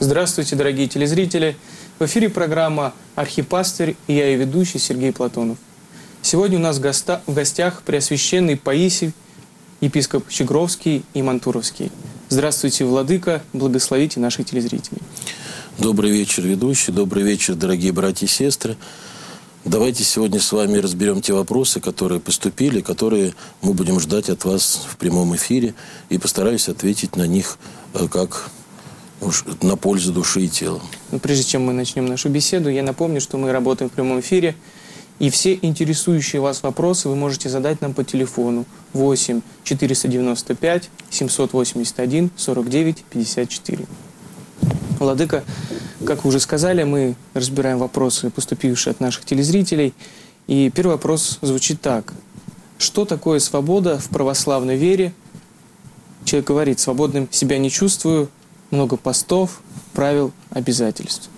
Здравствуйте, дорогие телезрители! В эфире программа «Архипастырь» и я ее ведущий Сергей Платонов. Сегодня у нас в гостях Преосвященный Паисий, епископ Щегровский и Мантуровский. Здравствуйте, владыка, благословите наших телезрителей. Добрый вечер, ведущий, добрый вечер, дорогие братья и сестры. Давайте сегодня с вами разберем те вопросы, которые поступили, которые мы будем ждать от вас в прямом эфире, и постараюсь ответить на них как на пользу души и тела. Но прежде чем мы начнем нашу беседу, я напомню, что мы работаем в прямом эфире, и все интересующие вас вопросы вы можете задать нам по телефону 8 495 781 49 54. Владыка, как вы уже сказали, мы разбираем вопросы, поступившие от наших телезрителей. И первый вопрос звучит так. Что такое свобода в православной вере? Человек говорит, свободным себя не чувствую, много постов, правил, обязательств.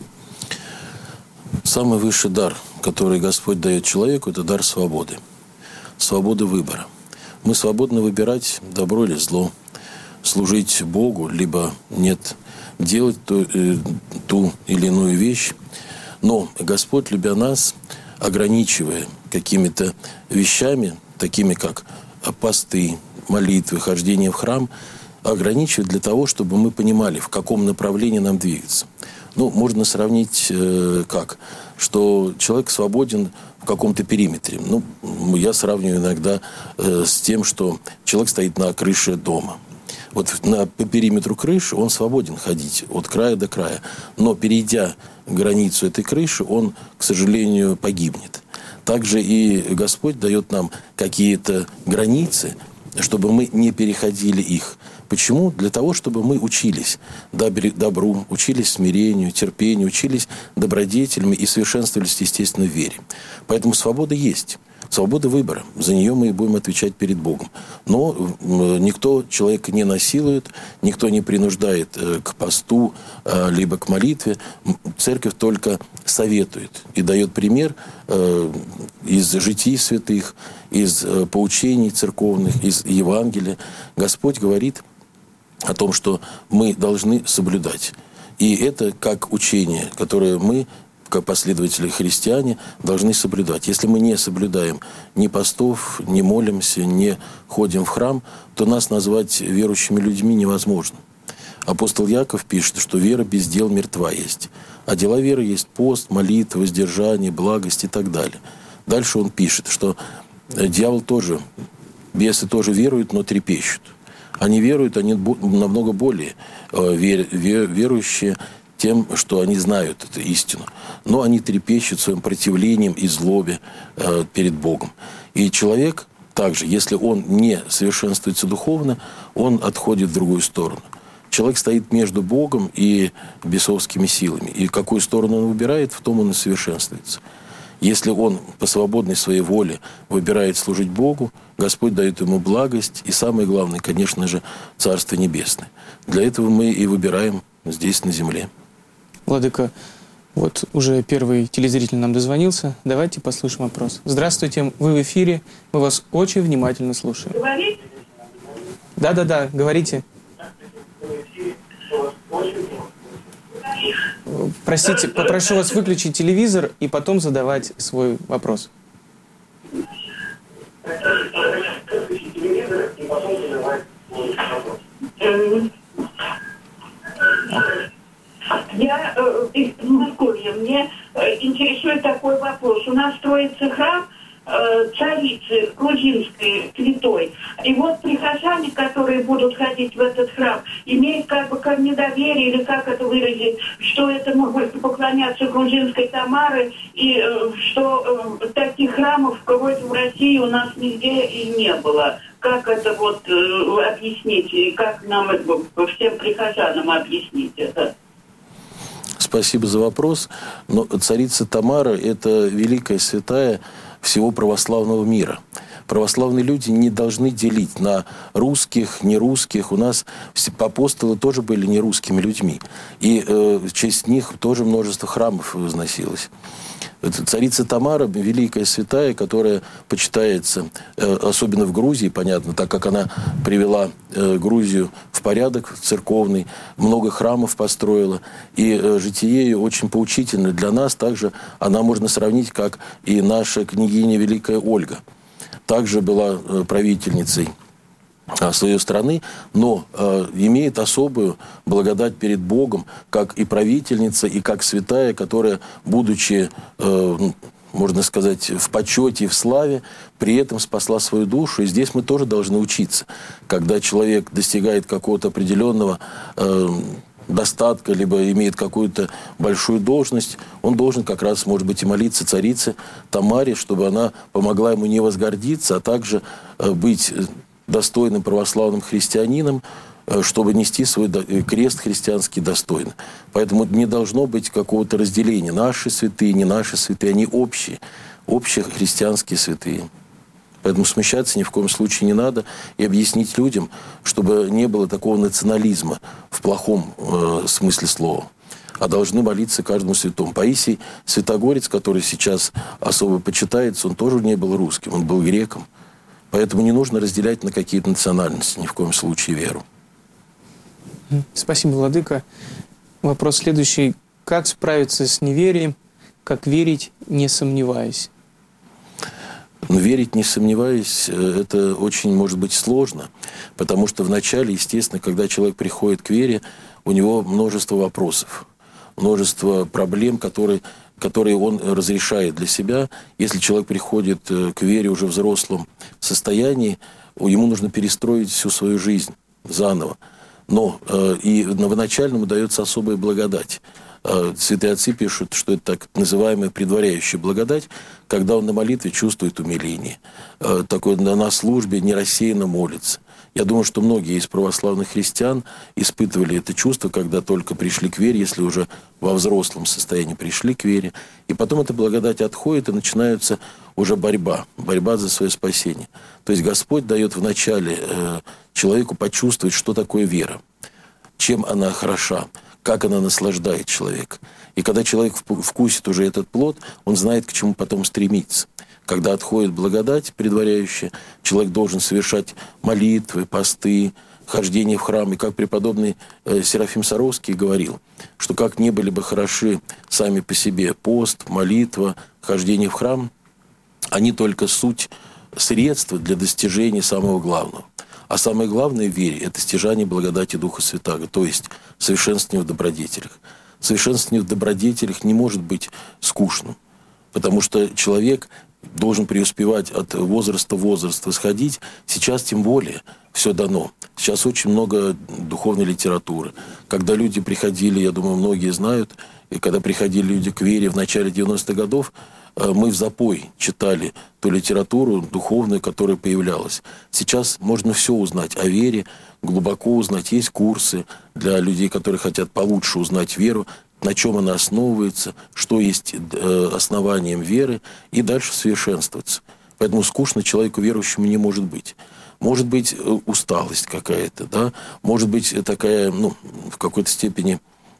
Самый высший дар, который Господь дает человеку, это дар свободы. Свобода выбора. Мы свободны выбирать добро или зло, служить Богу, либо нет, делать ту или иную вещь. Но Господь, любя нас, ограничивая какими-то вещами, такими как посты, молитвы, хождение в храм, ограничивает для того, чтобы мы понимали, в каком направлении нам двигаться. Можно сравнить как? Что человек свободен в каком-то периметре. Я сравниваю иногда с тем, что человек стоит на крыше дома. По периметру крыши он свободен ходить от края до края. Но перейдя границу этой крыши, он, к сожалению, погибнет. Также и Господь дает нам какие-то границы, чтобы мы не переходили их. Почему? Для того, чтобы мы учились добру, учились смирению, терпению, учились добродетелями и совершенствовались, естественно, в вере. Поэтому свобода есть. Свобода выбора. За нее мы и будем отвечать перед Богом. Но никто человека не насилует, никто не принуждает к посту, либо к молитве. Церковь только советует и дает пример из житий святых, из поучений церковных, из Евангелия. Господь говорит о том, что мы должны соблюдать. И это как учение, которое мы, как последователи христиане, должны соблюдать. Если мы не соблюдаем ни постов, не молимся, не ходим в храм, то нас назвать верующими людьми невозможно. Апостол Яков пишет, что вера без дел мертва есть. А дела веры есть пост, молитва, воздержание, благость и так далее. Дальше он пишет, что дьявол тоже, бесы тоже веруют, но трепещут. Они веруют, они намного более верующие тем, что они знают эту истину. Но они трепещут своим противлением и злобе перед Богом. И человек также, если он не совершенствуется духовно, он отходит в другую сторону. Человек стоит между Богом и бесовскими силами. И какую сторону он выбирает, в том он и совершенствуется. Если он по свободной своей воле выбирает служить Богу, Господь дает ему благость. И самое главное, конечно же, Царство Небесное. Для этого мы и выбираем здесь, на земле. Владыка, уже первый телезритель нам дозвонился. Давайте послушаем вопрос. Здравствуйте, вы в эфире. Мы вас очень внимательно слушаем. Говорить? Да, говорите. Простите, попрошу вас выключить телевизор и потом задавать свой вопрос. Я из Подмосковья. Мне интересует такой вопрос. У нас строится храм царицы грузинской святой. И прихожане, которые будут ходить в этот храм, имеют как бы недоверие, или как это выразить, что это могут поклоняться грузинской Тамары, и что таких храмов вроде в России у нас нигде и не было. Как это объяснить, и как нам всем прихожанам объяснить это? Спасибо за вопрос. Но царица Тамара – это великая святая всего православного мира. православные люди не должны делить на русских, нерусских. У нас апостолы тоже были нерусскими людьми. И в честь них тоже множество храмов возносилось. Царица Тамара, великая святая, которая почитается, особенно в Грузии, понятно, так как она привела Грузию в порядок церковный, много храмов построила, и житие ее очень поучительно для нас. Также она можно сравнить, как и наша княгиня Великая Ольга. Также была правительницей своей страны, но имеет особую благодать перед Богом, как и правительница, и как святая, которая, будучи, можно сказать, в почете и в славе, при этом спасла свою душу. И здесь мы тоже должны учиться. Когда человек достигает какого-то определенного достатка, либо имеет какую-то большую должность, он должен как раз, может быть, и молиться царице Тамаре, чтобы она помогла ему не возгордиться, а также быть достойным православным христианином, чтобы нести свой крест христианский достойно. Поэтому не должно быть какого-то разделения. Наши святые, не наши святые, они общие христианские святые. Поэтому смущаться ни в коем случае не надо и объяснить людям, чтобы не было такого национализма в плохом смысле слова. А должны молиться каждому святому. Паисий Святогорец, который сейчас особо почитается, он тоже не был русским, он был греком. Поэтому не нужно разделять на какие-то национальности, ни в коем случае веру. Спасибо, владыка. Вопрос следующий. Как справиться с неверием, как верить, не сомневаясь? Верить, не сомневаясь, это очень, может быть, сложно. Потому что вначале, естественно, когда человек приходит к вере, у него множество вопросов, множество проблем, которые он разрешает для себя. Если человек приходит к вере уже в взрослом состоянии, ему нужно перестроить всю свою жизнь заново. Но и новоначально ему дается особая благодать. Святые отцы пишут, что это так называемая предваряющая благодать, когда он на молитве чувствует умиление. Такой на службе не рассеянно молится. Я думаю, что многие из православных христиан испытывали это чувство, когда только пришли к вере, если уже во взрослом состоянии пришли к вере. И потом эта благодать отходит, и начинается уже борьба за свое спасение. То есть Господь дает вначале человеку почувствовать, что такое вера, чем она хороша, как она наслаждает человека. И когда человек вкусит уже этот плод, он знает, к чему потом стремиться. Когда отходит благодать предваряющая, человек должен совершать молитвы, посты, хождение в храм. И как преподобный Серафим Саровский говорил, что как не были бы хороши сами по себе пост, молитва, хождение в храм, они только суть средства для достижения самого главного. А самое главное в вере – это стяжание благодати Духа Святаго, то есть совершенствование в добродетелях. Совершенствование в добродетелях не может быть скучным, потому что человек должен преуспевать от возраста в возраст, восходить. Сейчас тем более все дано. Сейчас очень много духовной литературы. Когда люди приходили, я думаю, многие знают, и когда приходили люди к вере в начале 90-х годов, мы в запой читали ту литературу духовную, которая появлялась. Сейчас можно все узнать о вере, глубоко узнать. Есть курсы для людей, которые хотят получше узнать веру, на чем она основывается, что есть основанием веры, и дальше совершенствоваться. Поэтому скучно человеку верующему не может быть. Может быть усталость какая-то, да? Может быть такая, в какой-то степени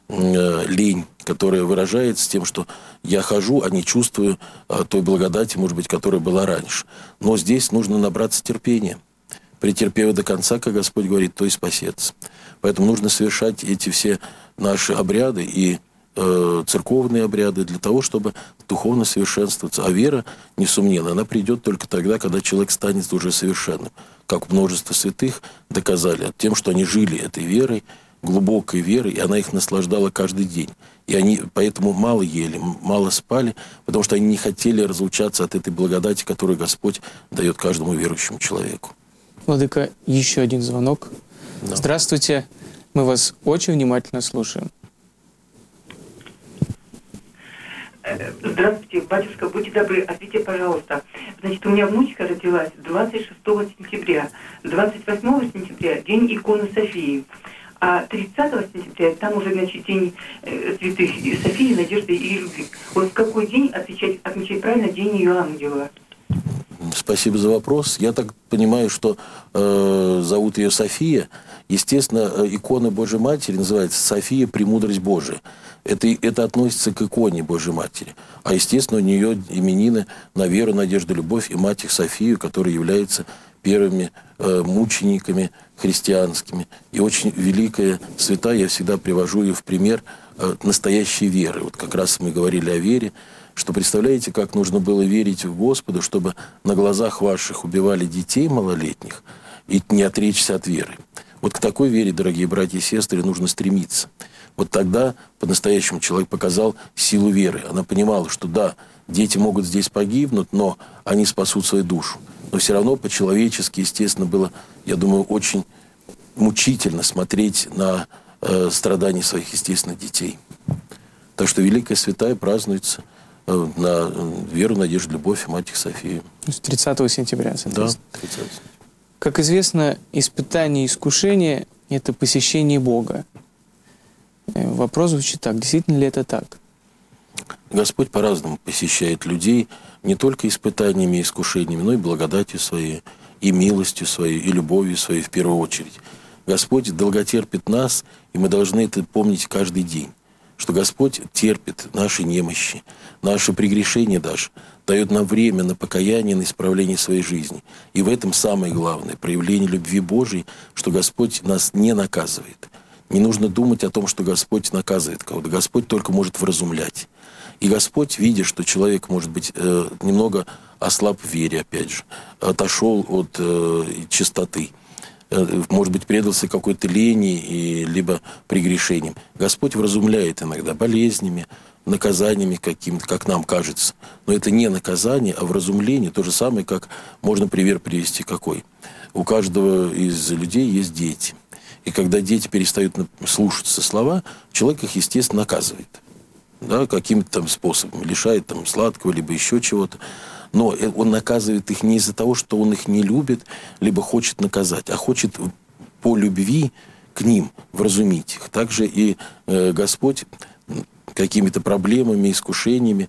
лень, которая выражается тем, что я хожу, а не чувствую той благодати, может быть, которая была раньше. Но здесь нужно набраться терпения. Претерпев до конца, как Господь говорит, то и спасется. Поэтому нужно совершать эти все наши обряды и церковные обряды для того, чтобы духовно совершенствоваться. А вера, несомненно, она придет только тогда, когда человек станет уже совершенным. Как множество святых доказали тем, что они жили этой верой, глубокой верой, и она их наслаждала каждый день. И они поэтому мало ели, мало спали, потому что они не хотели разлучаться от этой благодати, которую Господь дает каждому верующему человеку. Владыка, еще один звонок. Да. Здравствуйте. Мы вас очень внимательно слушаем. Здравствуйте, батюшка, будьте добры, ответьте, пожалуйста. Значит, у меня внучка родилась 26 сентября. 28 сентября день иконы Софии. А 30 сентября там уже, значит, день святых Софии, Надежды и Любви. Вот в какой день отмечать правильно день ее ангела? спасибо за вопрос. Я так понимаю, что зовут ее София. Естественно, икона Божьей Матери называется «София, премудрость Божия». Это относится к иконе Божьей Матери. А, естественно, у нее именины на веру, надежду, любовь и мать их Софию, которая является первыми мучениками христианскими. И очень великая святая, я всегда привожу ее в пример настоящей веры. Вот как раз мы говорили о вере, что представляете, как нужно было верить в Господа, чтобы на глазах ваших убивали детей малолетних и не отречься от веры. Вот к такой вере, дорогие братья и сестры, нужно стремиться. Вот тогда по-настоящему человек показал силу веры. Она понимала, что да, дети могут здесь погибнуть, но они спасут свою душу. Но все равно по-человечески, естественно, было, я думаю, очень мучительно смотреть на страдания своих естественных детей. Так что Великая Святая празднуется на веру, надежду, любовь и мать их Софию. 30 сентября, соответственно. Да, 30. Как известно, испытание и искушение – это посещение Бога. Вопрос звучит так. Действительно ли это так? Господь по-разному посещает людей, не только испытаниями и искушениями, но и благодатью Своей, и милостью Своей, и любовью Своей в первую очередь. Господь долготерпит нас, и мы должны это помнить каждый день, что Господь терпит наши немощи, наши прегрешения даже, дает нам время на покаяние, на исправление своей жизни. И в этом самое главное проявление любви Божией, что Господь нас не наказывает. Не нужно думать о том, что Господь наказывает кого-то. Господь только может вразумлять. И Господь, видя, что человек, может быть, немного ослаб в вере, опять же, отошел от чистоты, может быть, предался какой-то лени либо прегрешениям, Господь вразумляет иногда болезнями, наказаниями какими-то, как нам кажется. Но это не наказание, а вразумление. То же самое, как можно пример привести какой. У каждого из людей есть дети. И когда дети перестают слушаться слова, человек их, естественно, наказывает. Да, каким-то там способом. Лишает там сладкого, либо еще чего-то. Но он наказывает их не из-за того, что он их не любит, либо хочет наказать, а хочет по любви к ним вразумить их. Также и Господь какими-то проблемами, искушениями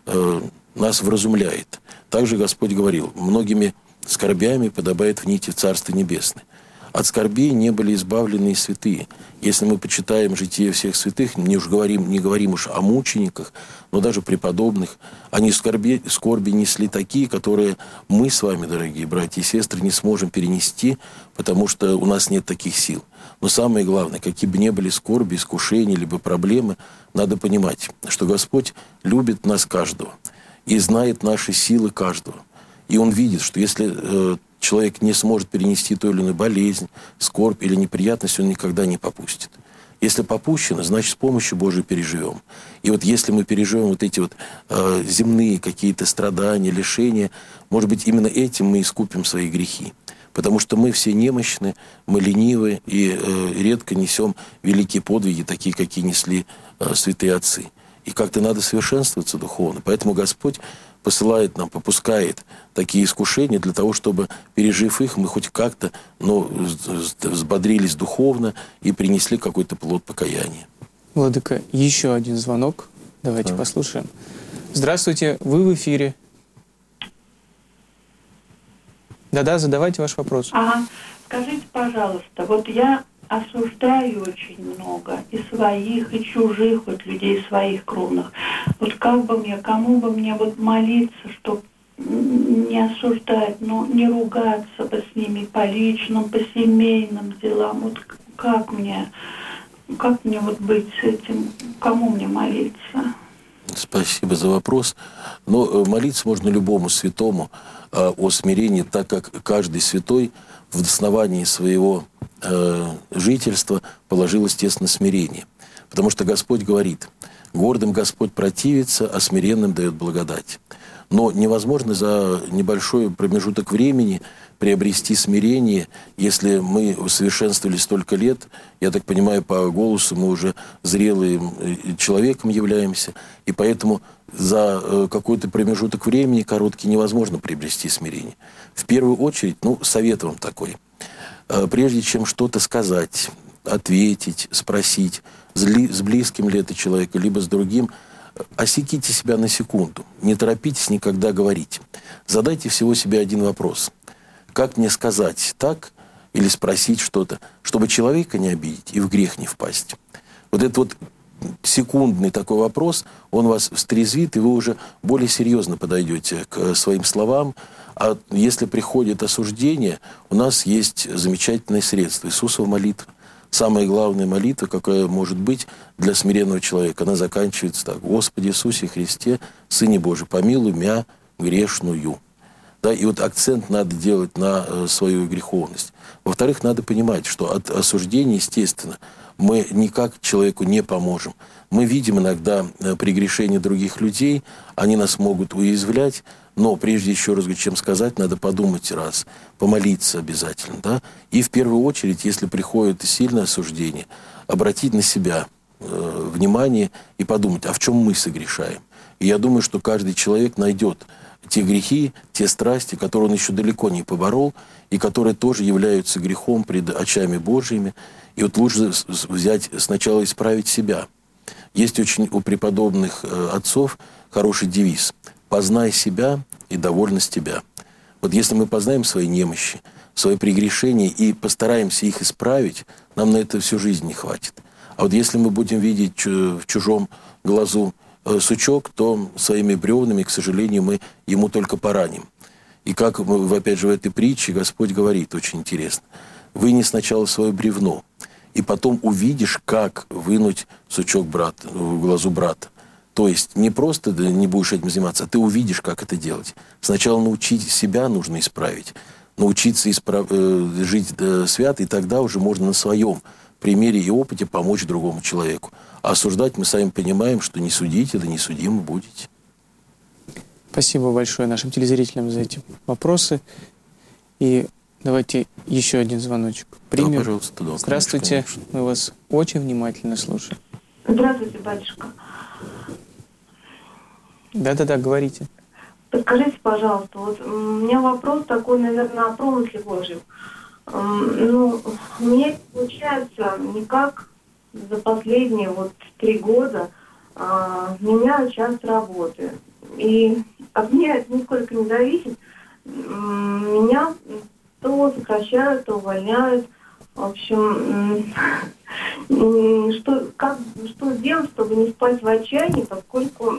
нас вразумляет. Также Господь говорил, многими скорбями подобает в нити в Царство Небесное. От скорбей не были избавлены и святые. Если мы почитаем житие всех святых, не говорим уж о мучениках, но даже преподобных, они скорби несли такие, которые мы с вами, дорогие братья и сестры, не сможем перенести, потому что у нас нет таких сил. Но самое главное, какие бы ни были скорби, искушения, либо проблемы, надо понимать, что Господь любит нас каждого и знает наши силы каждого. И Он видит, что если человек не сможет перенести ту или иную болезнь, скорбь или неприятность, он никогда не попустит. Если попущено, значит, с помощью Божией переживем. И вот если мы переживем вот эти вот земные какие-то страдания, лишения, может быть, именно этим мы искупим свои грехи. Потому что мы все немощны, мы ленивы и редко несем великие подвиги, такие, какие несли святые отцы. И как-то надо совершенствоваться духовно. Поэтому Господь посылает нам, попускает такие искушения для того, чтобы, пережив их, мы хоть как-то, взбодрились духовно и принесли какой-то плод покаяния. Владыка, еще один звонок. Давайте послушаем. Здравствуйте, вы в эфире. Да-да, задавайте ваш вопрос. Ага. Скажите, пожалуйста, вот я осуждаю очень много и своих, и чужих, вот людей своих кровных. Вот как бы мне, кому бы мне вот молиться, чтобы не осуждать, но не ругаться бы с ними по личным, по семейным делам. Вот как мне вот быть с этим, кому мне молиться? Спасибо за вопрос. Но молиться можно любому святому о смирении, так как каждый святой в основании своего жительства положил, естественно, смирение. Потому что Господь говорит, гордым Господь противится, а смиренным дает благодать. Но невозможно за небольшой промежуток времени приобрести смирение, если мы усовершенствовали столько лет. Я так понимаю, по голосу мы уже зрелым человеком являемся, и поэтому за какой-то промежуток времени короткий невозможно приобрести смирение. В первую очередь, совет вам такой. Прежде чем что-то сказать, ответить, спросить, с близким ли это человек, либо с другим, осеките себя на секунду. Не торопитесь никогда говорить. Задайте всего себе один вопрос. Как мне сказать так или спросить что-то, чтобы человека не обидеть и в грех не впасть? Вот этот вот секундный такой вопрос, он вас встрезвит, и вы уже более серьезно подойдете к своим словам. А если приходит осуждение, у нас есть замечательное средство – Иисусова молитва. Самая главная молитва, какая может быть для смиренного человека, она заканчивается так: «Господи Иисусе Христе, Сыне Божий, помилуй мя грешную». Да, и вот акцент надо делать на свою греховность. Во-вторых, надо понимать, что от осуждения, естественно, мы никак человеку не поможем. Мы видим иногда прегрешения других людей, они нас могут уязвлять, но прежде еще раз, чем сказать, надо подумать раз, помолиться обязательно. Да? И в первую очередь, если приходит сильное осуждение, обратить на себя внимание и подумать, а в чем мы согрешаем. И я думаю, что каждый человек найдет те грехи, те страсти, которые он еще далеко не поборол, и которые тоже являются грехом пред очами Божьими. И вот лучше взять сначала исправить себя. Есть очень у преподобных отцов хороший девиз: «Познай себя, и довольно с тебя». Вот если мы познаем свои немощи, свои прегрешения и постараемся их исправить, нам на это всю жизнь не хватит. А вот если мы будем видеть в чужом глазу сучок, то своими бревнами, к сожалению, мы ему только пораним. И как, опять же, в этой притче Господь говорит, очень интересно: «Вынь сначала свое бревно, и потом увидишь, как вынуть сучок в глазу брата». То есть не просто не будешь этим заниматься, а ты увидишь, как это делать. Сначала научить себя нужно исправить, научиться жить свято, и тогда уже можно на своем примере и опыте помочь другому человеку. А осуждать мы сами понимаем, что не судите, да не судимы будете. Спасибо большое нашим телезрителям за эти вопросы. И давайте еще один звоночек примем. Да, пожалуйста, да, Здравствуйте, конечно. мы вас очень внимательно слушаем. Здравствуйте, батюшка. Да-да-да, говорите. Подскажите, пожалуйста, вот у меня вопрос такой, наверное, о промысле Божьем. Ну, у меня не получается никак за последние 3 года меняю час работы. И от меня это нисколько не зависит. Меня то сокращают, то увольняют. В общем, что сделать, чтобы не впасть в отчаяние, поскольку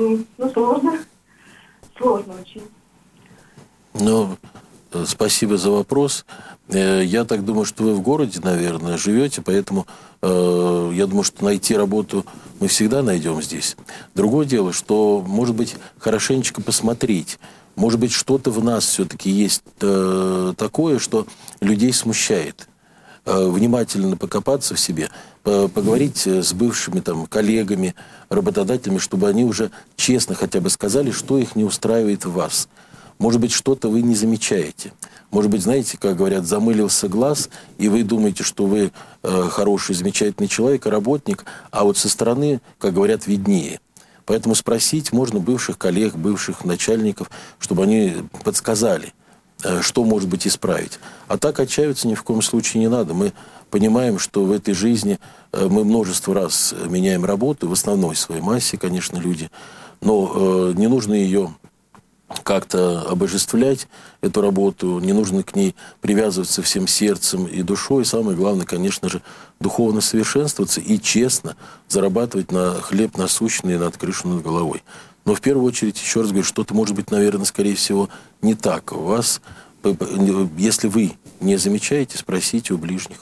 сложно очень. Ну, спасибо за вопрос. Я так думаю, что вы в городе, наверное, живете, поэтому я думаю, что найти работу мы всегда найдем здесь. Другое дело, что, может быть, хорошенечко посмотреть. Может быть, что-то в нас все-таки есть такое, что людей смущает. Внимательно покопаться в себе, поговорить с бывшими коллегами, работодателями, чтобы они уже честно хотя бы сказали, что их не устраивает в вас. Может быть, что-то вы не замечаете. Может быть, знаете, как говорят, замылился глаз, и вы думаете, что вы хороший, замечательный человек, работник, а вот со стороны, как говорят, виднее. Поэтому спросить можно бывших коллег, бывших начальников, чтобы они подсказали, что, может быть, исправить. А так отчаиваться ни в коем случае не надо. Мы понимаем, что в этой жизни мы множество раз меняем работу, в основной своей массе, конечно, люди, но не нужно ее как-то обожествлять, эту работу, не нужно к ней привязываться всем сердцем и душой. Самое главное, конечно же, духовно совершенствоваться и честно зарабатывать на хлеб насущный и над крышу над головой. Но в первую очередь, еще раз говорю, что-то может быть, наверное, скорее всего, не так у вас. Если вы не замечаете, спросите у ближних.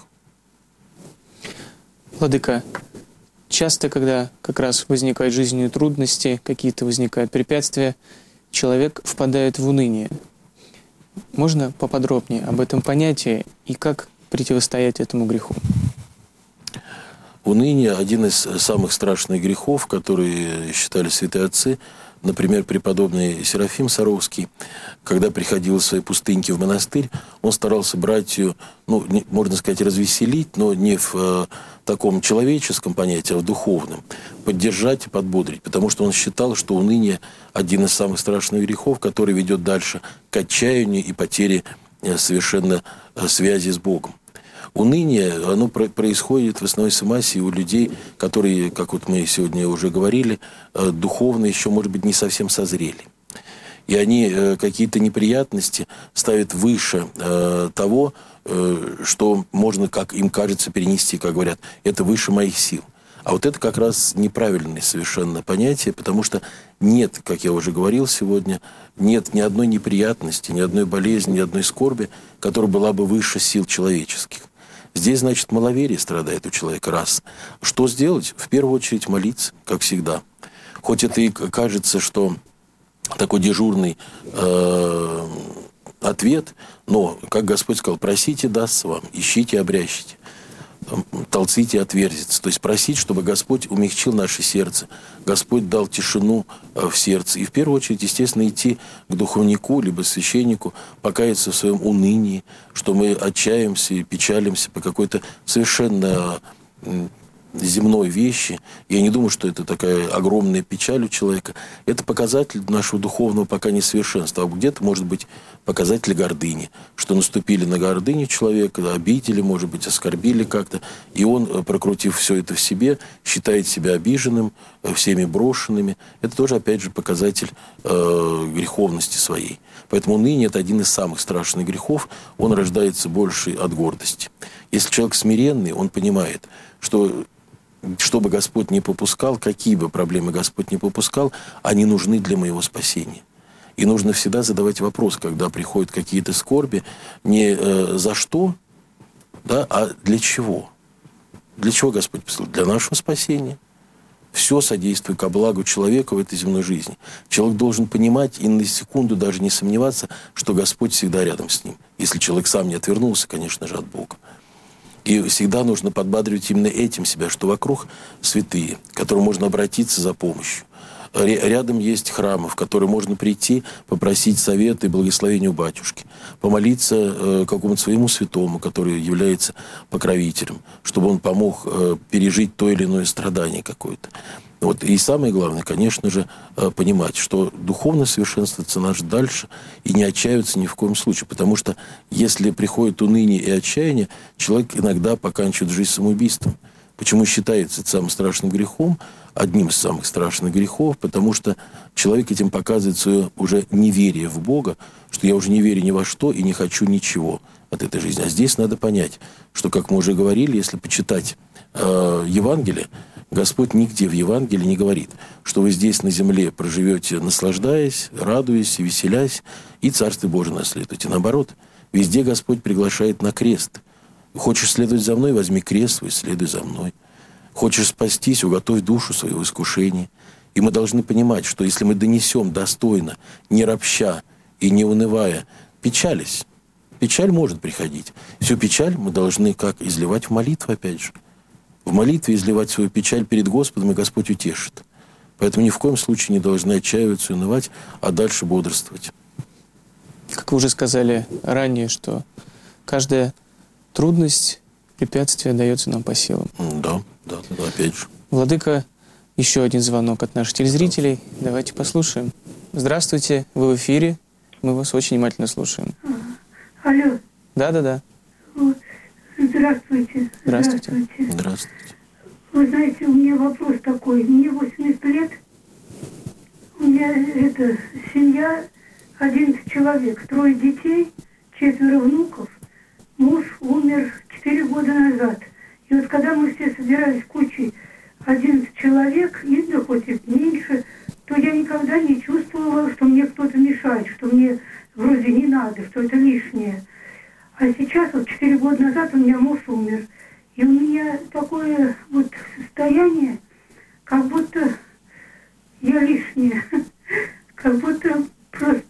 Владыка, часто, когда как раз возникают жизненные трудности, какие-то возникают препятствия, человек впадает в уныние. Можно поподробнее об этом понятии и как противостоять этому греху? Уныние – один из самых страшных грехов, которые считали святые отцы. Например, преподобный Серафим Саровский, когда приходил в своей пустыньке в монастырь, он старался братью, можно сказать, развеселить, но не в таком человеческом понятии, а в духовном, поддержать и подбодрить, потому что он считал, что уныние – один из самых страшных грехов, который ведет дальше к отчаянию и потере совершенно связи с Богом. Уныние, оно происходит в основной массе у людей, которые, как вот мы сегодня уже говорили, духовно еще, может быть, не совсем созрели. И они какие-то неприятности ставят выше того, что можно, как им кажется, перенести, как говорят, это выше моих сил. А вот это как раз неправильное совершенно понятие, потому что нет, как я уже говорил сегодня, нет ни одной неприятности, ни одной болезни, ни одной скорби, которая была бы выше сил человеческих. Здесь, значит, маловерие страдает у человека, раз. Что сделать? В первую очередь молиться, как всегда. Хоть это и кажется, что такой дежурный ответ, но, как Господь сказал, просите, дастся вам, ищите, обрящите, толците, отверзится. То есть просить, чтобы Господь умягчил наше сердце, Господь дал тишину в сердце. И в первую очередь, естественно, идти к духовнику, либо священнику, покаяться в своем унынии, что мы отчаемся и печалимся по какой-то совершенно земной вещи. Я не думаю, что это такая огромная печаль у человека. Это показатель нашего духовного пока несовершенства. А где-то, может быть, показатель гордыни. Что наступили на гордыню человека, обидели, может быть, оскорбили как-то. И он, прокрутив все это в себе, считает себя обиженным, всеми брошенными. Это тоже, опять же, показатель греховности своей. Поэтому уныние – это один из самых страшных грехов. Он рождается больше от гордости. Если человек смиренный, он понимает, что бы Господь не попускал, какие бы проблемы Господь не попускал, они нужны для моего спасения. И нужно всегда задавать вопрос, когда приходят какие-то скорби, не за что, да, а для чего. Для чего Господь послал? Для нашего спасения. Все содействует ко благу человека в этой земной жизни. Человек должен понимать и на секунду даже не сомневаться, что Господь всегда рядом с ним. Если человек сам не отвернулся, конечно же, от Бога. И всегда нужно подбадривать именно этим себя, что вокруг святые, к которым можно обратиться за помощью. Рядом есть храмы, в которые можно прийти, попросить совета и благословения у батюшки, помолиться какому-то своему святому, который является покровителем, чтобы он помог пережить то или иное страдание какое-то. Вот. И самое главное, конечно же, понимать, что духовно совершенствоваться надо дальше и не отчаиваться ни в коем случае. Потому что если приходит уныние и отчаяние, человек иногда поканчивает жизнь самоубийством. Почему считается это самым страшным грехом, одним из самых страшных грехов? Потому что человек этим показывает свое уже неверие в Бога, что я уже не верю ни во что и не хочу ничего от этой жизни. А здесь надо понять, что, как мы уже говорили, если почитать Евангелие, Господь нигде в Евангелии не говорит, что вы здесь на земле проживете, наслаждаясь, радуясь и веселясь, и Царствие Божие наследуете. Наоборот, везде Господь приглашает на крест. Хочешь следовать за мной, возьми крест свой, следуй за мной. Хочешь спастись, уготовь душу свою в искушении. И мы должны понимать, что если мы донесем достойно, не ропща и не унывая, печались, печаль может приходить. Всю печаль мы должны как изливать в молитву, опять же. В молитве изливать свою печаль перед Господом, и Господь утешит. Поэтому ни в коем случае не должны отчаиваться и унывать, а дальше бодрствовать. Как вы уже сказали ранее, что каждая трудность, препятствие дается нам по силам. Да, опять же. Владыка, еще один звонок от наших телезрителей. Давайте послушаем. Здравствуйте, вы в эфире. Мы вас очень внимательно слушаем. Алло. Да. Здравствуйте. Здравствуйте. Здравствуйте. Вы знаете, у меня вопрос такой. Мне 80 лет. У меня семья 11 человек, 3 детей, 4 внуков. Муж умер 4 года назад. И вот когда мы все собирались кучей 11 человек, и да хоть и меньше, то я никогда не чувствовала, что мне кто-то мешает, что мне вроде не надо, что это лишнее. А сейчас, вот 4 года назад у меня муж умер. И у меня такое вот состояние, как будто я лишняя. Как будто просто...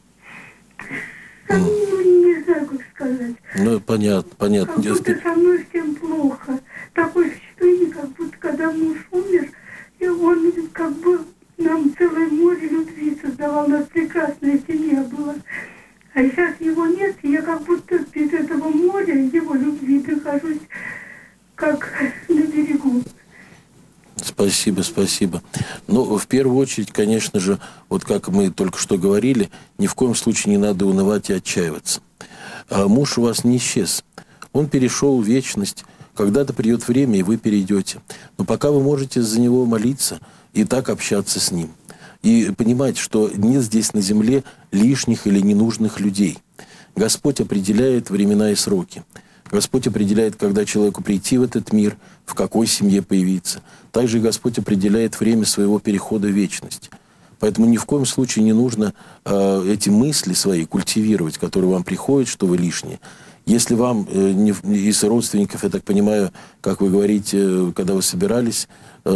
не знаю, как сказать. Понятно. Как будто со мной всем плохо. Такое впечатление, как будто когда муж умер, и он как бы нам целое море любви создавал. У нас прекрасная семья была. А сейчас его нет, и я как будто без этого моря, его любви нахожусь как на берегу. Спасибо. Но в первую очередь, конечно же, вот как мы только что говорили, ни в коем случае не надо унывать и отчаиваться. Муж у вас не исчез. Он перешел в вечность. Когда-то придет время, и вы перейдете. Но пока вы можете за него молиться и так общаться с ним. И понимать, что нет здесь на земле лишних или ненужных людей. Господь определяет времена и сроки. Господь определяет, когда человеку прийти в этот мир, в какой семье появиться. Также Господь определяет время своего перехода в вечность. Поэтому ни в коем случае не нужно эти мысли свои культивировать, которые вам приходят, что вы лишние. Если вам из родственников, я так понимаю, как вы говорите, когда вы собирались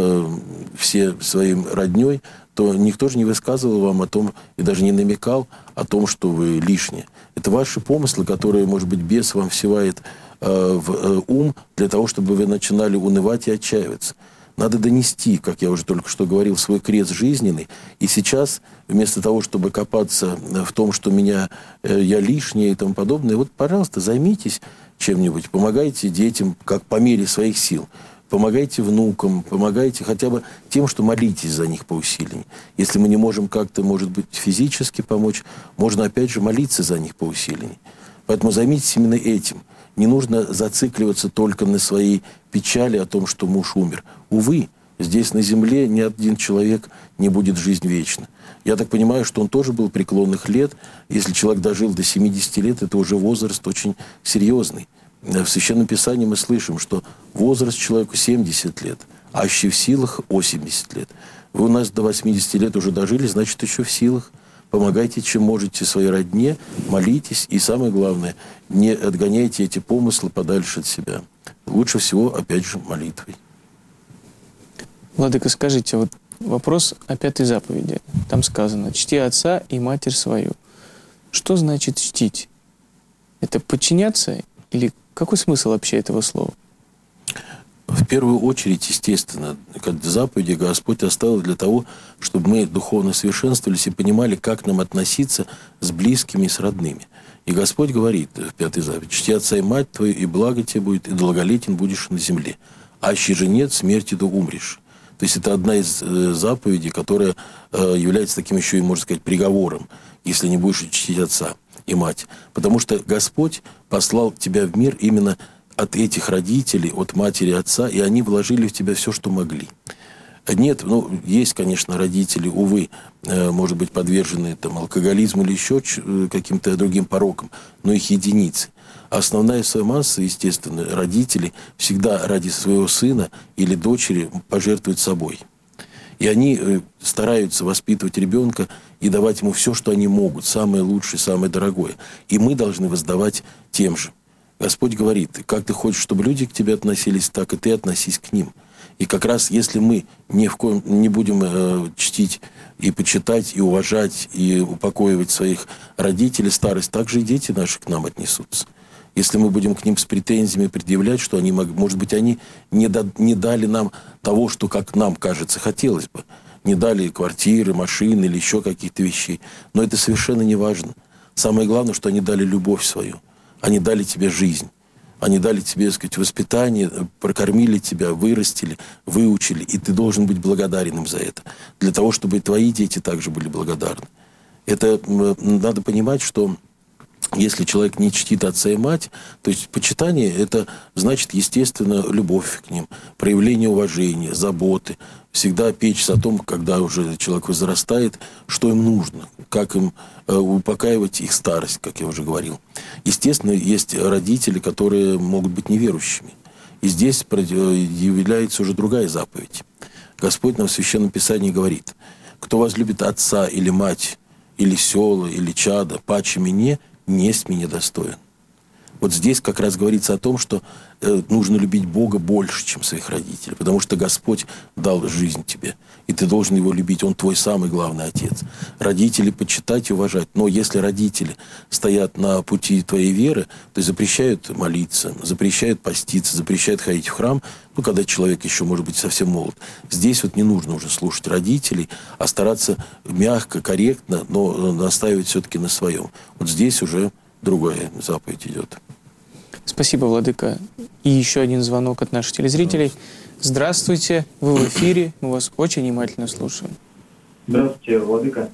все своим родней, то никто же не высказывал вам о том, и даже не намекал о том, что вы лишние. Это ваши помыслы, которые, может быть, бес вам всевает в ум для того, чтобы вы начинали унывать и отчаиваться. Надо донести, как я уже только что говорил, свой крест жизненный. И сейчас, вместо того, чтобы копаться в том, что я лишний и тому подобное, вот, пожалуйста, займитесь чем-нибудь, помогайте детям, как по мере своих сил. Помогайте внукам, помогайте хотя бы тем, что молитесь за них по усилению. Если мы не можем как-то, может быть, физически помочь, можно опять же молиться за них по усилению. Поэтому займитесь именно этим. Не нужно зацикливаться только на своей печали о том, что муж умер. Увы, здесь на земле ни один человек не будет жить вечно. Я так понимаю, что он тоже был преклонных лет. Если человек дожил до 70 лет, это уже возраст очень серьезный. В Священном Писании мы слышим, что возраст человеку 70 лет, а еще в силах 80 лет. Вы у нас до 80 лет уже дожили, значит, еще в силах. Помогайте, чем можете, своей родне, молитесь. И самое главное, не отгоняйте эти помыслы подальше от себя. Лучше всего, опять же, молитвой. Владыка, скажите, вот вопрос о 5-й заповеди. Там сказано: «Чти отца и матерь свою». Что значит чтить? Это подчиняться? Или какой смысл вообще этого слова? В первую очередь, естественно, заповеди Господь оставил для того, чтобы мы духовно совершенствовались и понимали, как нам относиться с близкими и с родными. И Господь говорит в 5-й заповеди: «Чти отца и мать твою, и благо тебе будет, и долголетен будешь на земле. Аще же нет, смерти да умрешь». То есть это одна из заповедей, которая является таким еще и, можно сказать, приговором, если не будешь чтить отца и мать. Потому что Господь послал тебя в мир именно от этих родителей, от матери и отца, и они вложили в тебя все, что могли. Нет, есть, конечно, родители, увы, может быть, подвержены алкоголизму или еще каким-то другим порокам, но их единицы. Основная своя масса, естественно, родители всегда ради своего сына или дочери пожертвуют собой. И они стараются воспитывать ребенка и давать ему все, что они могут, самое лучшее, самое дорогое. И мы должны воздавать тем же. Господь говорит: как ты хочешь, чтобы люди к тебе относились, так и ты относись к ним. И как раз если мы не будем чтить и почитать, и уважать, и упокоивать своих родителей, старость, так же и дети наши к нам отнесутся. Если мы будем к ним с претензиями предъявлять, что они, может быть, они не дали нам того, что, как нам кажется, хотелось бы. Не дали квартиры, машины или еще каких-то вещей. Но это совершенно не важно. Самое главное, что они дали любовь свою. Они дали тебе жизнь. Они дали тебе, так сказать, воспитание, прокормили тебя, вырастили, выучили. И ты должен быть благодарен им за это. Для того, чтобы и твои дети также были благодарны. Это надо понимать, что если человек не чтит отца и мать, то есть почитание – это значит, естественно, любовь к ним, проявление уважения, заботы. Всегда печься о том, когда уже человек возрастает, что им нужно, как им упокаивать их старость, как я уже говорил. Естественно, есть родители, которые могут быть неверующими. И здесь является уже другая заповедь. Господь нам в Священном Писании говорит: «Кто возлюбит отца или мать, или села, или чада, паче мне, несть меня достоин». Вот здесь как раз говорится о том, что нужно любить Бога больше, чем своих родителей, потому что Господь дал жизнь тебе, и ты должен Его любить. Он твой самый главный отец. Родителей почитать и уважать. Но если родители стоят на пути твоей веры, то запрещают молиться, запрещают поститься, запрещают ходить в храм, когда человек еще, может быть, совсем молод. Здесь вот не нужно уже слушать родителей, а стараться мягко, корректно, но настаивать все-таки на своем. Вот здесь уже другая заповедь идет. Спасибо, Владыка. И еще один звонок от наших телезрителей. Здравствуйте, вы в эфире, мы вас очень внимательно слушаем. Здравствуйте, Владыка.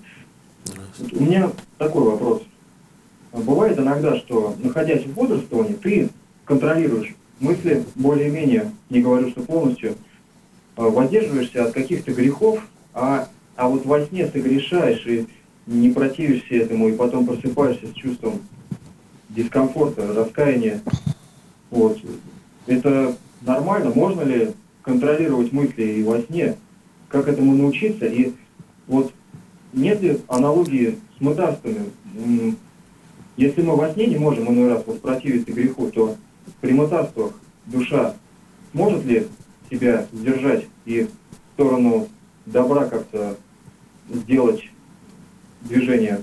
У меня такой вопрос. Бывает иногда, что, находясь в бодрствовании, ты контролируешь мысли более-менее, не говорю, что полностью, воздерживаешься от каких-то грехов, а вот во сне согрешаешь и не противишься этому, и потом просыпаешься с чувством дискомфорта, раскаяния. Вот. Это нормально? Можно ли контролировать мысли и во сне? Как этому научиться? И вот нет ли аналогии с мытарствами? Если мы во сне не можем иной раз воспротивиться греху, то при мытарствах душа сможет ли себя сдержать и в сторону добра как-то сделать движение?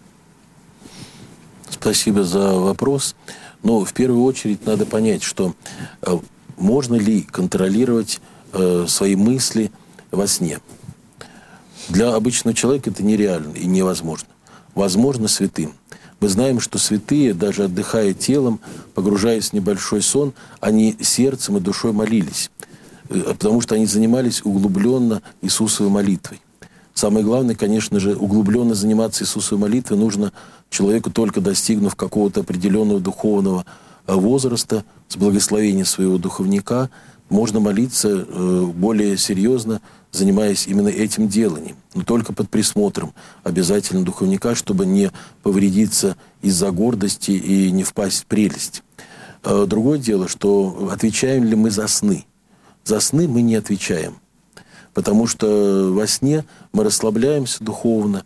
Спасибо за вопрос. Но в первую очередь надо понять, что можно ли контролировать свои мысли во сне. Для обычного человека это нереально и невозможно. Возможно святым. Мы знаем, что святые, даже отдыхая телом, погружаясь в небольшой сон, они сердцем и душой молились, потому что они занимались углубленно Иисусовой молитвой. Самое главное, конечно же, углубленно заниматься Иисусовой молитвой нужно человеку, только достигнув какого-то определенного духовного возраста, с благословения своего духовника, можно молиться более серьезно, занимаясь именно этим деланием. Но только под присмотром обязательно духовника, чтобы не повредиться из-за гордости и не впасть в прелесть. Другое дело, что отвечаем ли мы за сны. За сны мы не отвечаем. Потому что во сне мы расслабляемся духовно,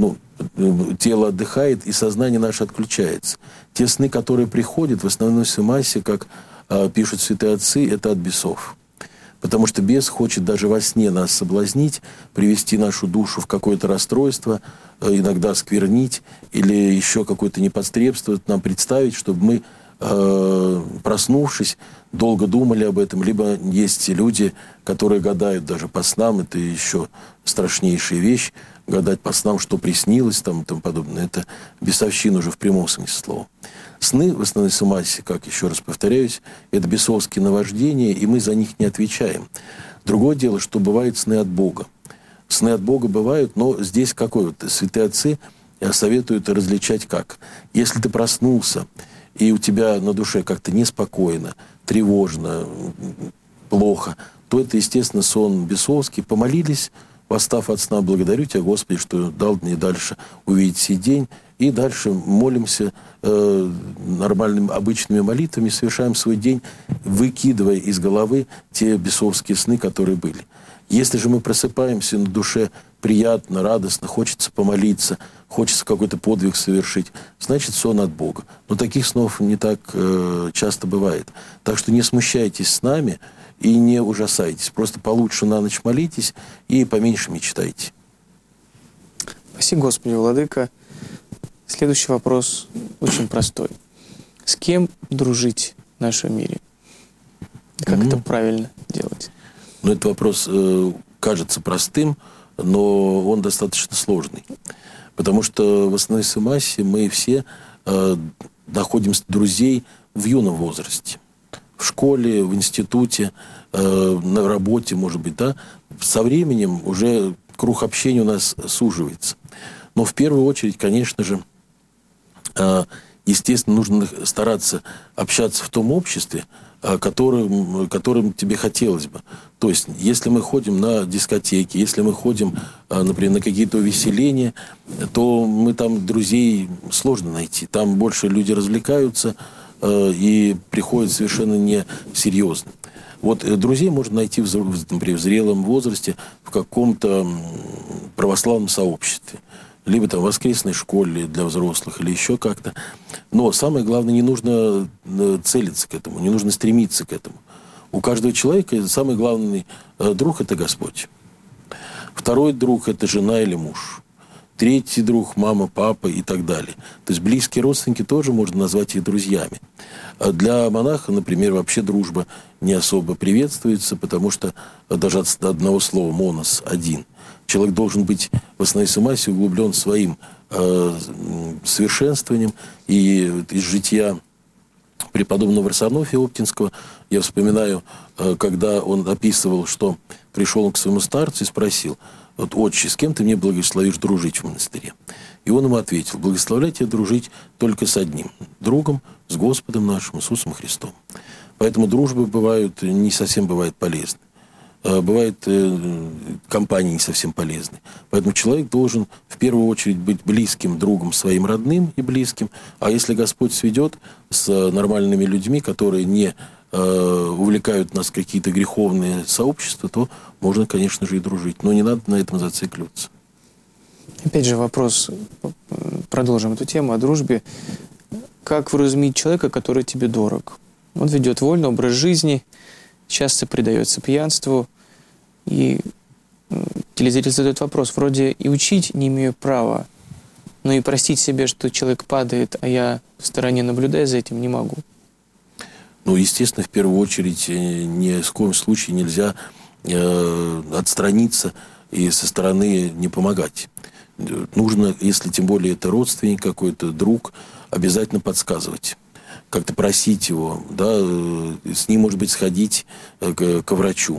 тело отдыхает, и сознание наше отключается. Те сны, которые приходят, в основной своей массе, как пишут святые отцы, это от бесов. Потому что бес хочет даже во сне нас соблазнить, привести нашу душу в какое-то расстройство, иногда сквернить или еще какое-то непотребство нам представить, чтобы мы, проснувшись, долго думали об этом. Либо есть люди, которые гадают даже по снам, это еще страшнейшая вещь, гадать по снам, что приснилось там, и тому подобное. Это бесовщина уже в прямом смысле слова. Сны в основной массе, как еще раз повторяюсь, это бесовские наваждения, и мы за них не отвечаем. Другое дело, что бывают сны от Бога. Сны от Бога бывают, но здесь какой вот святые отцы советуют различать как. Если ты проснулся, и у тебя на душе как-то неспокойно, тревожно, плохо, то это, естественно, сон бесовский. Помолились, восстав от сна, благодарю Тебя, Господи, что дал мне дальше увидеть сей день. И дальше молимся нормальными, обычными молитвами, совершаем свой день, выкидывая из головы те бесовские сны, которые были. Если же мы просыпаемся, на душе приятно, радостно, хочется помолиться, хочется какой-то подвиг совершить, значит, сон от Бога. Но таких снов не так часто бывает. Так что не смущайтесь с нами и не ужасайтесь. Просто получше на ночь молитесь и поменьше мечтайте. Спаси Господи, Владыка. Следующий вопрос очень простой. С кем дружить в нашем мире? Как это правильно делать? Ну, этот вопрос кажется простым, но он достаточно сложный. Потому что в основной своей массе мы все находим друзей в юном возрасте. В школе, в институте, на работе, может быть, да. Со временем уже круг общения у нас суживается. Но в первую очередь, конечно же, естественно, нужно стараться общаться в том обществе, которым тебе хотелось бы. То есть, если мы ходим на дискотеки, если мы ходим, например, на какие-то увеселения, то мы там друзей сложно найти. Там больше люди развлекаются и приходят совершенно несерьезно. Вот друзей можно найти, например, в зрелом возрасте в каком-то православном сообществе. Либо там в воскресной школе для взрослых, или еще как-то. Но самое главное, не нужно целиться к этому, не нужно стремиться к этому. У каждого человека самый главный друг – это Господь. Второй друг – это жена или муж. Третий друг – мама, папа и так далее. То есть близкие родственники тоже можно назвать их друзьями. А для монаха, например, вообще дружба не особо приветствуется, потому что даже от одного слова «монос» – один. Человек должен быть в основной своей массе углублен своим совершенствованием. И из жития преподобного Варсонофия Оптинского я вспоминаю, когда он описывал, что пришел он к своему старцу и спросил: вот, отче, с кем ты мне благословишь дружить в монастыре? И он ему ответил: благословляйте дружить только с одним другом, с Господом нашим Иисусом Христом. Поэтому дружбы бывают, не совсем бывает полезны. Бывает, компании не совсем полезны. Поэтому человек должен в первую очередь быть близким другом своим родным и близким. А если Господь сведет с нормальными людьми, которые не увлекают нас в какие-то греховные сообщества, то можно, конечно же, и дружить. Но не надо на этом зацикливаться. Опять же вопрос, продолжим эту тему о дружбе. Как вразумить человека, который тебе дорог? Он ведет вольный образ жизни, часто предается пьянству. И телезритель задает вопрос, вроде и учить не имею права, но и простить себе, что человек падает, а я в стороне наблюдая за этим, не могу. Ну, естественно, в первую очередь, ни в коем случае нельзя отстраниться и со стороны не помогать. Нужно, если тем более это родственник какой-то, друг, обязательно подсказывать. Как-то просить его, да, с ним, может быть, сходить к врачу,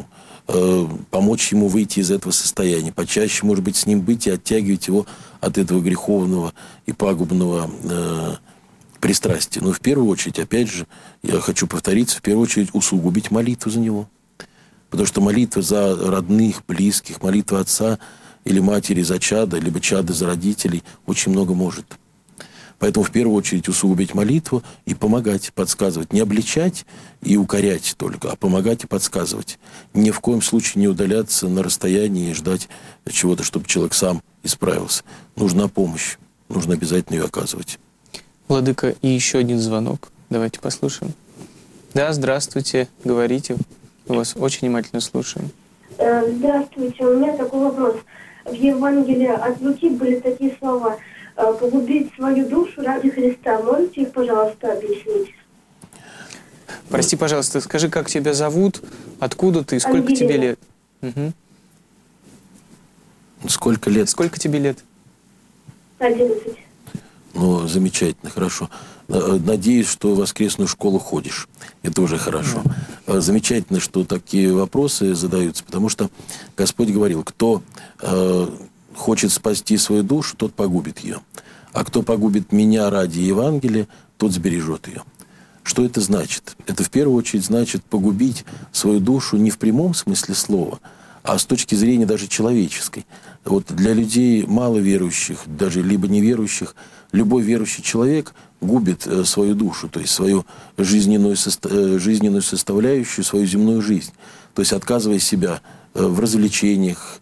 помочь ему выйти из этого состояния, почаще, может быть, с ним быть и оттягивать его от этого греховного и пагубного пристрастия. Но в первую очередь, опять же, я хочу повториться, в первую очередь усугубить молитву за него. Потому что молитва за родных, близких, молитва отца или матери за чада, либо чада за родителей очень много может. Поэтому в первую очередь усугубить молитву и помогать, подсказывать. Не обличать и укорять только, а помогать и подсказывать. Ни в коем случае не удаляться на расстоянии и ждать чего-то, чтобы человек сам исправился. Нужна помощь. Нужно обязательно ее оказывать. Владыка, и еще один звонок. Давайте послушаем. Да, здравствуйте. Говорите. Мы вас очень внимательно слушаем. Здравствуйте. У меня такой вопрос. В Евангелии от Луки были такие слова: «Погубить свою душу ради Христа». Можете их, пожалуйста, объяснить? Прости, пожалуйста, скажи, как тебя зовут, откуда ты, сколько Ангелина. тебе лет? Угу. Сколько лет? Сколько тебе лет? 11. Ну, замечательно, хорошо. Надеюсь, что в воскресную школу ходишь. Это уже хорошо. Замечательно, что такие вопросы задаются, потому что Господь говорил, кто хочет спасти свою душу, тот погубит ее. А кто погубит меня ради Евангелия, тот сбережет ее. Что это значит? Это в первую очередь значит погубить свою душу не в прямом смысле слова, а с точки зрения даже человеческой. Вот для людей маловерующих, даже либо неверующих, любой верующий человек губит свою душу, то есть свою жизненную составляющую, свою земную жизнь. То есть отказывая себя в развлечениях,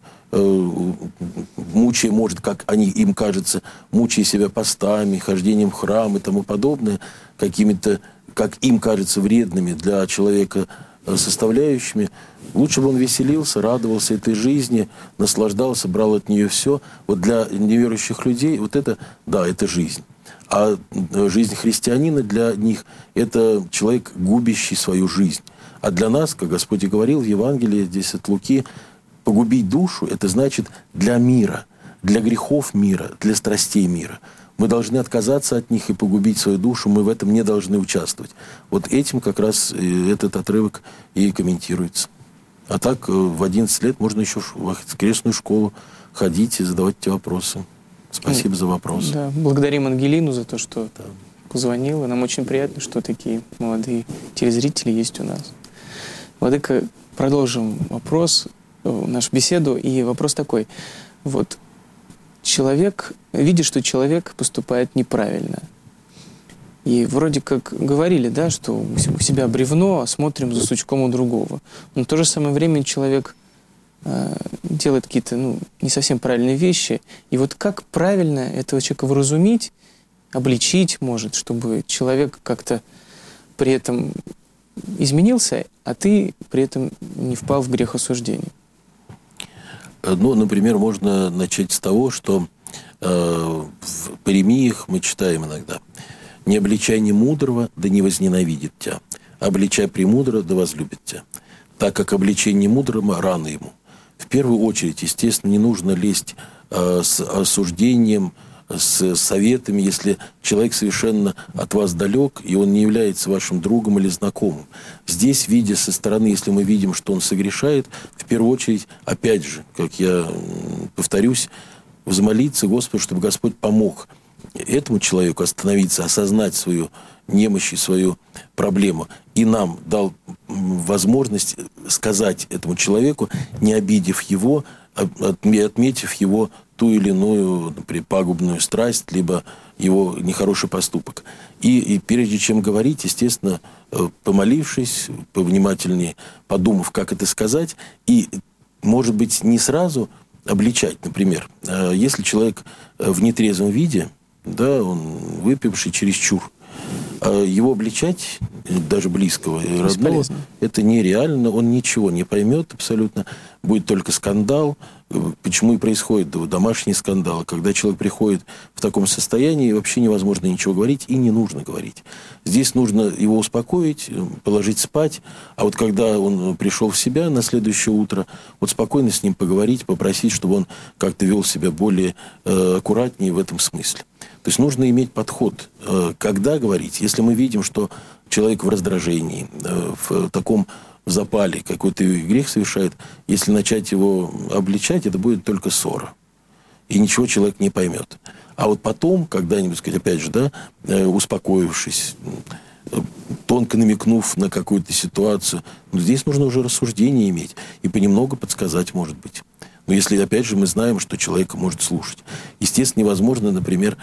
мучая, может, как им кажется, мучая себя постами, хождением в храм и тому подобное, какими-то, как им кажется, вредными для человека составляющими, лучше бы он веселился, радовался этой жизни, наслаждался, брал от нее все. Вот для неверующих людей вот это, да, это жизнь. А жизнь христианина для них – это человек, губящий свою жизнь. А для нас, как Господь и говорил в Евангелии, здесь от Луки, погубить душу – это значит для мира, для грехов мира, для страстей мира. Мы должны отказаться от них и погубить свою душу, мы в этом не должны участвовать. Вот этим как раз этот отрывок и комментируется. А так в 11 лет можно еще в воскресную школу ходить и задавать эти вопросы. Спасибо за вопрос. Да, благодарим Ангелину за то, что позвонила. Нам очень приятно, что такие молодые телезрители есть у нас. Владыка, продолжим вопрос, нашу беседу. И вопрос такой. Вот человек видит, что человек поступает неправильно. И вроде как говорили, да, что у себя бревно, а смотрим за сучком у другого. Но в то же самое время человек делает какие-то не совсем правильные вещи. И вот как правильно этого человека вразумить, обличить, может, чтобы человек как-то при этом изменился, а ты при этом не впал в грех осуждения? Ну, например, можно начать с того, что в Паремиях мы читаем иногда: «Не обличай немудрого, да не возненавидит тебя, обличай премудрого, да возлюбит тебя, так как обличай немудрого рано ему». В первую очередь, естественно, не нужно лезть с осуждением, с советами, если человек совершенно от вас далек, и он не является вашим другом или знакомым. Здесь, видя со стороны, если мы видим, что он согрешает, в первую очередь, опять же, как я повторюсь, взмолиться Господу, чтобы Господь помог этому человеку остановиться, осознать свою немощь и свою проблему, и нам дал возможность сказать этому человеку, не обидев его, отметив его ту или иную, например, пагубную страсть, либо его нехороший поступок. И прежде чем говорить, естественно, помолившись, повнимательнее подумав, как это сказать, и, может быть, не сразу обличать, например. Если человек в нетрезвом виде, да, он выпивший чересчур, его обличать, даже близкого и родного, это нереально, он ничего не поймет абсолютно, будет только скандал. Почему и происходит домашние скандалы, когда человек приходит в таком состоянии, вообще невозможно ничего говорить и не нужно говорить. Здесь нужно его успокоить, положить спать, а вот когда он пришел в себя на следующее утро, вот спокойно с ним поговорить, попросить, чтобы он как-то вел себя более аккуратнее в этом смысле. То есть нужно иметь подход, когда говорить. Если мы видим, что человек в раздражении, в таком запале какой-то грех совершает, если начать его обличать, это будет только ссора. И ничего человек не поймет. А вот потом, когда-нибудь, сказать, опять же, да, успокоившись, тонко намекнув на какую-то ситуацию, здесь нужно уже рассуждение иметь и понемногу подсказать, может быть. Но если, опять же, мы знаем, что человек может слушать. Естественно, невозможно, например,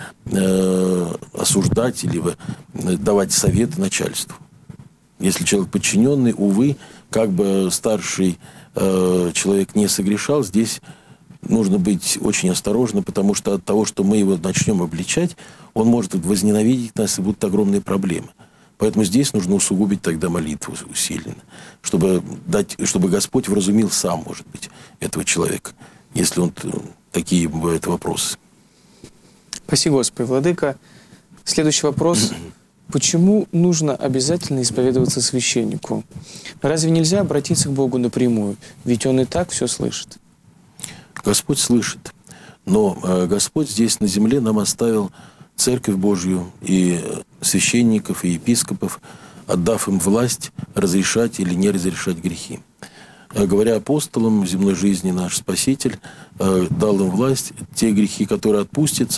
осуждать или давать советы начальству. Если человек подчиненный, увы, как бы старший человек не согрешал, здесь нужно быть очень осторожным, потому что от того, что мы его начнем обличать, он может возненавидеть нас, и будут огромные проблемы. Поэтому здесь нужно усугубить тогда молитву усиленно, чтобы Господь вразумил сам, может быть, этого человека, если он такие бывают вопросы. Спасибо, Господи, Владыка. Следующий вопрос. Почему нужно обязательно исповедоваться священнику? Разве нельзя обратиться к Богу напрямую? Ведь Он и так все слышит. Господь слышит. Но Господь здесь на земле нам оставил Церковь Божью и священников, и епископов, отдав им власть разрешать или не разрешать грехи. Говоря апостолам земной жизни, наш Спаситель дал им власть. Те грехи, которые отпустят.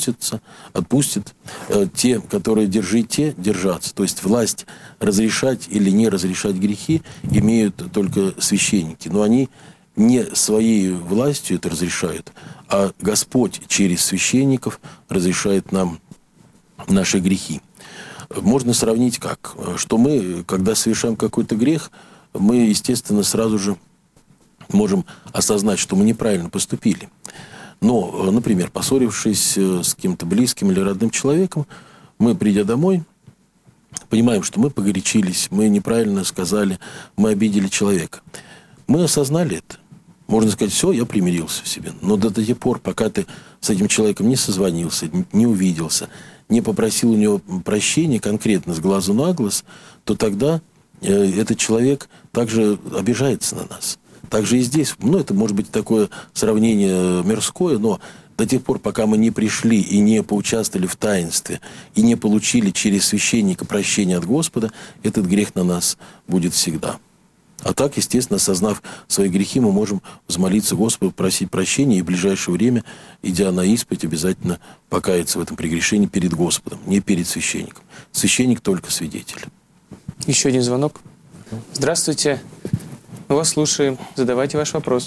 Те, которые держатся. То есть власть разрешать или не разрешать грехи имеют только священники. Но они не своей властью это разрешают, а Господь через священников разрешает нам наши грехи. Можно сравнить как? Что мы, когда совершаем какой-то грех, мы, естественно, сразу же можем осознать, что мы неправильно поступили. Но, например, поссорившись с кем-то близким или родным человеком, мы, придя домой, понимаем, что мы погорячились, мы неправильно сказали, мы обидели человека. Мы осознали это. Можно сказать, все, я примирился в себе. Но до тех пор, пока ты с этим человеком не созвонился, не увиделся, не попросил у него прощения конкретно с глазу на глаз, то тогда этот человек также обижается на нас. Также и здесь, это может быть такое сравнение мирское, но до тех пор, пока мы не пришли и не поучаствовали в таинстве, и не получили через священника прощения от Господа, этот грех на нас будет всегда. А так, естественно, осознав свои грехи, мы можем взмолиться Господу, просить прощения, и в ближайшее время, идя на исповедь, обязательно покаяться в этом прегрешении перед Господом, не перед священником. Священник только свидетель. Еще один звонок. Здравствуйте. Мы вас слушаем. Задавайте ваш вопрос.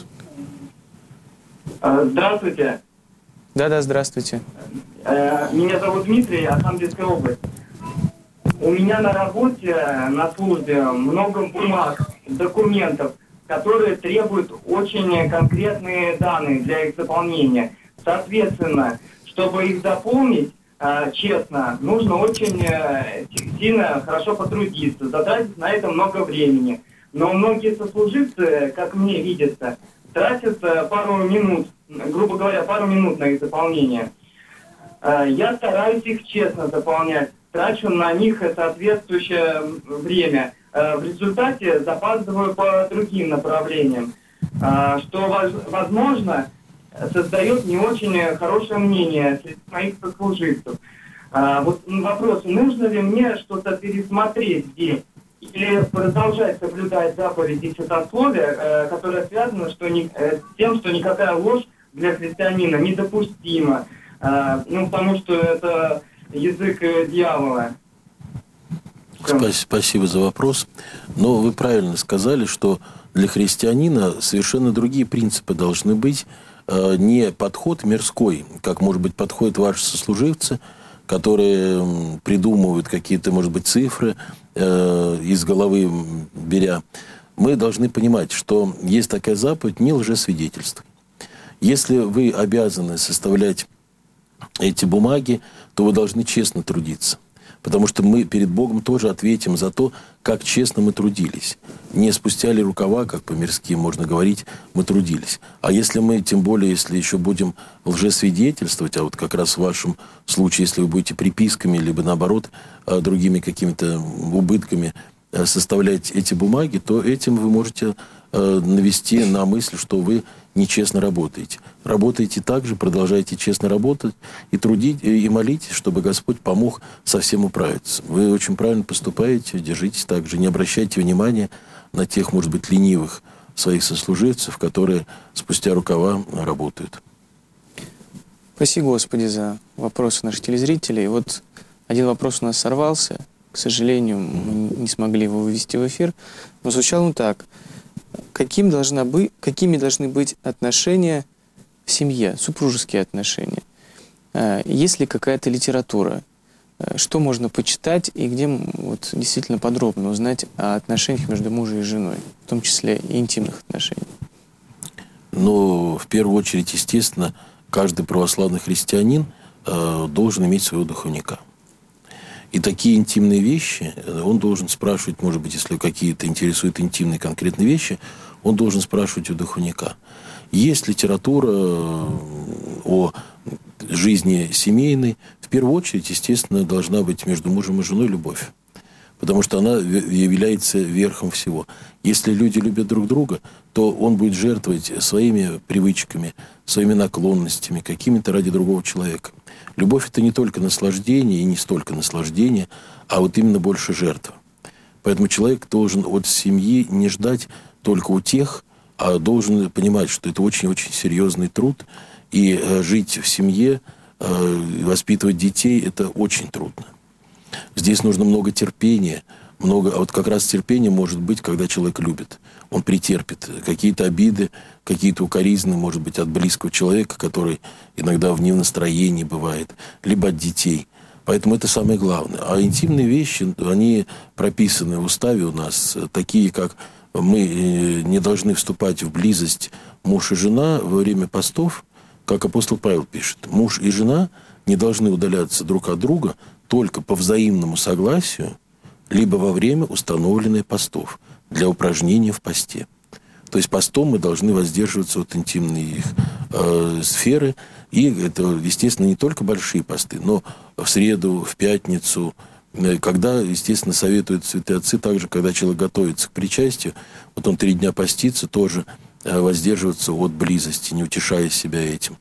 Здравствуйте. Да, здравствуйте. Меня зовут Дмитрий, Архангельская область. У меня на работе, на службе много бумаг, документов, которые требуют очень конкретные данные для их заполнения. Соответственно, чтобы их заполнить, честно, нужно очень сильно хорошо потрудиться, затратить на это много времени. Но многие сослуживцы, как мне видится, тратят пару минут, грубо говоря, пару минут на их заполнение. Я стараюсь их честно заполнять, трачу на них соответствующее время. В результате запаздываю по другим направлениям, что, возможно, создает не очень хорошее мнение среди моих сослуживцев. Вот вопрос, нужно ли мне что-то пересмотреть здесь или продолжать соблюдать заповеди святословия, которое связано с тем, что никакая ложь для христианина недопустима, потому что это язык дьявола. Спасибо за вопрос. Но вы правильно сказали, что для христианина совершенно другие принципы должны быть. Не подход мирской, как, может быть, подходят ваши сослуживцы, которые придумывают какие-то, может быть, цифры из головы беря. Мы должны понимать, что есть такая заповедь: не лжесвидетельствуй. Если вы обязаны составлять эти бумаги, то вы должны честно трудиться. Потому что мы перед Богом тоже ответим за то, как честно мы трудились. Не спустя рукава, как по-мирски можно говорить, мы трудились. А если мы, тем более, если еще будем лжесвидетельствовать, а вот как раз в вашем случае, если вы будете приписками, либо наоборот, другими какими-то убытками составлять эти бумаги, то этим вы можете навести на мысль, что вы нечестно работаете. Работаете так же, продолжайте честно работать и трудить, и молитесь, чтобы Господь помог совсем управиться. Вы очень правильно поступаете, держитесь так же, не обращайте внимания на тех, может быть, ленивых своих сослуживцев, которые спустя рукава работают. Спасибо, Господи, за вопросы наших телезрителей. Вот один вопрос у нас сорвался. К сожалению, мы не смогли его вывести в эфир. Но звучал он так. Какими должны быть отношения в семье, супружеские отношения? Есть ли какая-то литература? Что можно почитать и где вот, действительно подробно узнать о отношениях между мужем и женой, в том числе и интимных отношениях? Ну, в первую очередь, естественно, каждый православный христианин должен иметь своего духовника. И такие интимные вещи он должен спрашивать, может быть, если какие-то интересуют интимные конкретные вещи, он должен спрашивать у духовника. Есть литература о жизни семейной. В первую очередь, естественно, должна быть между мужем и женой любовь. Потому что она является верхом всего. Если люди любят друг друга, то он будет жертвовать своими привычками, своими наклонностями, какими-то ради другого человека. Любовь – это не только наслаждение и не столько наслаждение, а вот именно больше жертва. Поэтому человек должен от семьи не ждать только утех, а должен понимать, что это очень-очень серьезный труд. И жить в семье, воспитывать детей – это очень трудно. Здесь нужно много терпения, а вот как раз терпение может быть, когда человек любит. Он претерпит какие-то обиды, какие-то укоризны, может быть, от близкого человека, который иногда в настроении бывает, либо от детей. Поэтому это самое главное. А интимные вещи, они прописаны в уставе у нас, такие как мы не должны вступать в близость муж и жена во время постов, как апостол Павел пишет. Муж и жена не должны удаляться друг от друга только по взаимному согласию, либо во время установленных постов для упражнения в посте. То есть постом мы должны воздерживаться от интимной их сферы. И это, естественно, не только большие посты, но в среду, в пятницу, когда, естественно, советуют святые отцы, также, когда человек готовится к причастию, вот он 3 дня постится, тоже воздерживаться от близости, не утешая себя этим.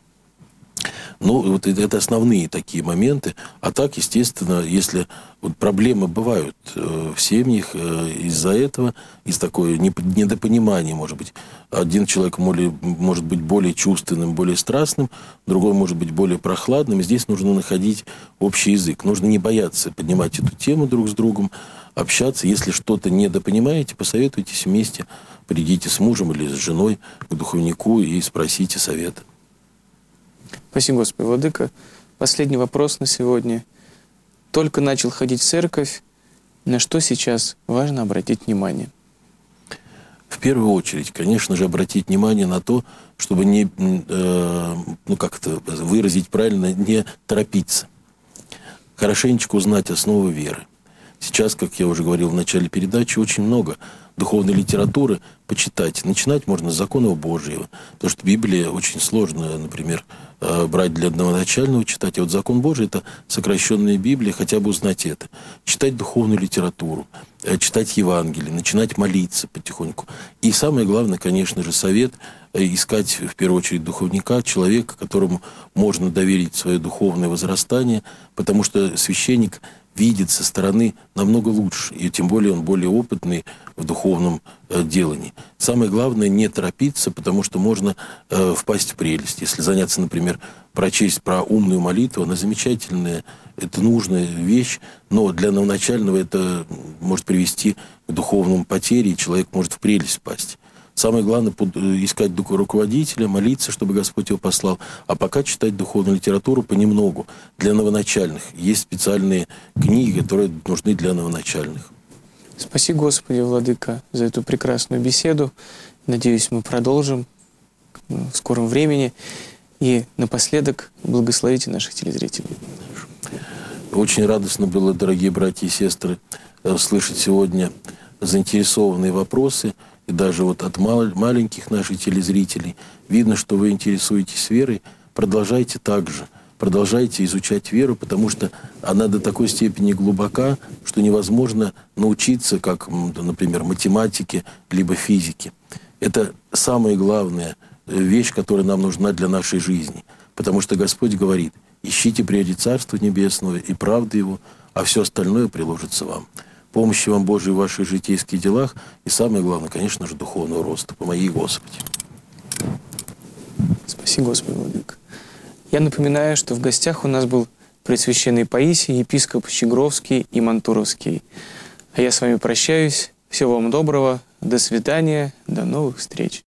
Ну, вот это основные такие моменты. А так, естественно, если вот проблемы бывают в семьях из-за этого, из такой недопонимания, может быть. Один человек может быть более чувственным, более страстным, другой может быть более прохладным. И здесь нужно находить общий язык. Нужно не бояться поднимать эту тему друг с другом, общаться. Если что-то недопонимаете, посоветуйтесь вместе, придите с мужем или с женой к духовнику и спросите совета. Спасибо, Господи, Владыка. Последний вопрос на сегодня. Только начал ходить в церковь. На что сейчас важно обратить внимание? В первую очередь, конечно же, обратить внимание на то, чтобы не, как-то выразить правильно, не торопиться. Хорошенечко узнать основы веры. Сейчас, как я уже говорил в начале передачи, очень много духовной литературы почитать. Начинать можно с закона Божьего. Потому что Библия очень сложно, например, брать для одноначального читать. А вот закон Божий – это сокращенная Библия, хотя бы узнать это. Читать духовную литературу, читать Евангелие, начинать молиться потихоньку. И самое главное, конечно же, совет – искать, в первую очередь, духовника, человека, которому можно доверить свое духовное возрастание, потому что священник видит со стороны намного лучше. И тем более он более опытный в духовном делании. Самое главное не торопиться, потому что можно впасть в прелесть. Если заняться, например, прочесть про умную молитву, она замечательная, это нужная вещь, но для новоначального это может привести к духовному потере, и человек может в прелесть впасть. Самое главное искать руководителя, молиться, чтобы Господь его послал, а пока читать духовную литературу понемногу. Для новоначальных есть специальные книги, которые нужны для новоначальных. Спаси Господи, Владыка, за эту прекрасную беседу. Надеюсь, мы продолжим в скором времени. И напоследок благословите наших телезрителей. Очень радостно было, дорогие братья и сестры, слышать сегодня заинтересованные вопросы. И даже вот от маленьких наших телезрителей видно, что вы интересуетесь верой. Продолжайте так же. Продолжайте изучать веру, потому что она до такой степени глубока, что невозможно научиться, как, например, математике либо физике. Это самая главная вещь, которая нам нужна для нашей жизни. Потому что Господь говорит: ищите прежде Царства Небесного и правды Его, а все остальное приложится вам. Помощи вам Божией в ваших житейских делах и, самое главное, конечно же, духовного роста. Помоги, Господи. Спаси Господи, Владыка. Я напоминаю, что в гостях у нас был Преосвященный Паисий, епископ Щегровский и Мантуровский. А я с вами прощаюсь. Всего вам доброго. До свидания. До новых встреч.